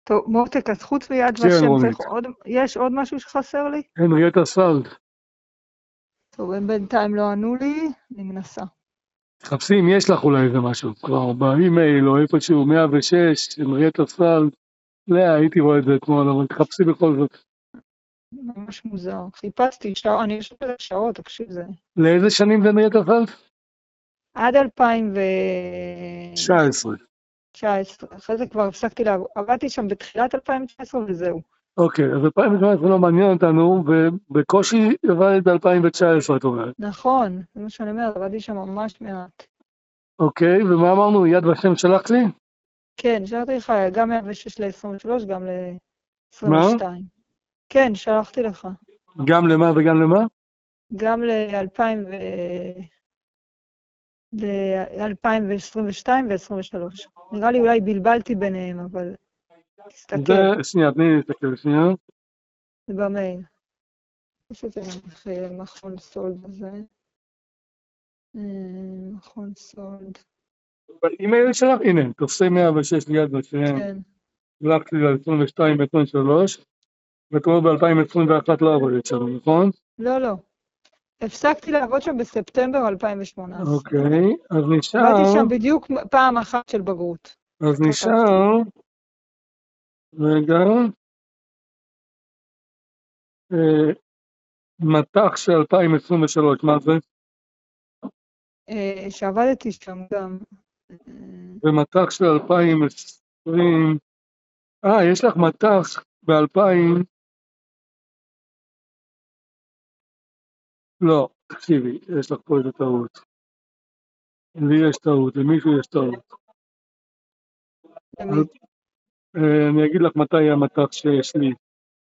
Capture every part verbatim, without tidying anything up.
טוב, מותק, אז חוץ מיד כן, ושם רונית. צריך עוד, יש עוד משהו שחסר לי? הנריאטה סאלד. טוב, הם בינתיים לא ענו לי, אני מנסה. תחפשי אם יש לך אולי איזה משהו, כבר באימייל או איפשהו מאה ושש, הנריאטה סאלד. לא, הייתי רואה את זה אתמול, אבל תחפשי בכל זאת. ממש מוזר. חיפשתי, שעות, אני יושבת על שעות, תקשיב, זה... לאיזה שנים זה הנריאטה סאלד? עד אלפיים תשע עשרה. ותשע עשרה, אחרי זה כבר הפסקתי לעבוד, עבדתי שם בתחילת אלפיים ותשע עשרה וזהו. אוקיי, אז אלפיים ותשע עשרה לא מעניין אותנו, ובקושי עבדת ב-אלפיים ותשע עשרה, את אומרת. נכון, זה מה שאני אומרת, עבדתי שם ממש מעט. אוקיי, ומה אמרנו? יד ושם שלחת לי? כן, שלחתי לך גם מאה ושש ל-עשרים ושלוש, גם ל-עשרים מה? ושתיים. כן, שלחתי לך. גם למה וגם למה? גם ל-אלפיים ו... ל-אלפיים ועשרים ושתיים ו-עשרים ושלוש. נראה לי אולי בלבלתי ביניהם, אבל תסתכל, זה, שנייה, תני לי להסתכל, שנייה. זה במייל. יש את זה גם מכון סולד הזה. אה, מכון סולד. באימייל שלך, הנה, תופסי מאה ושש ליד ושם. כן. שלחת לי ל-עשרים ושתיים ו-עשרים ושלוש, ואת אומרת ב-אלפיים עשרים ואחת לא עבדת שם, נכון? לא, לא. הפסקתי לעבוד שם בספטמבר אלפיים ושמונה עשרה. אוקיי, אז נשאר, עבדתי שם בדיוק פעם אחת של בגרות. אז כתבתי. נשאר, רגע, אה, מטח של אלפיים עשרים ושלוש, מה זה? אה, שעבדתי שם גם. אה, ומטח של אלפיים ועשרים, אה, יש לך מטח ב-אלפיים, לא, תקשיבי, יש לך פה איזה טעות. לי יש טעות, למישהו יש טעות. למי? אז, אה, אני אגיד לך מתי המטח שיש לי.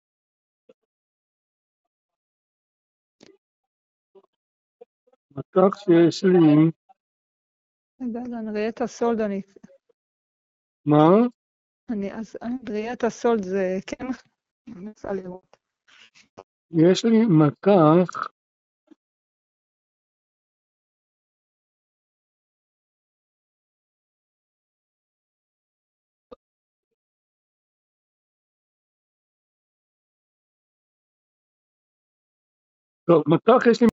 מטח שיש לי, רגע, אז אנריאטה סולד, אני... מה? אני, אז אנריאטה סולד זה כן, אני מנסה לראות. יש לי מטח, טוב, מטח יש לי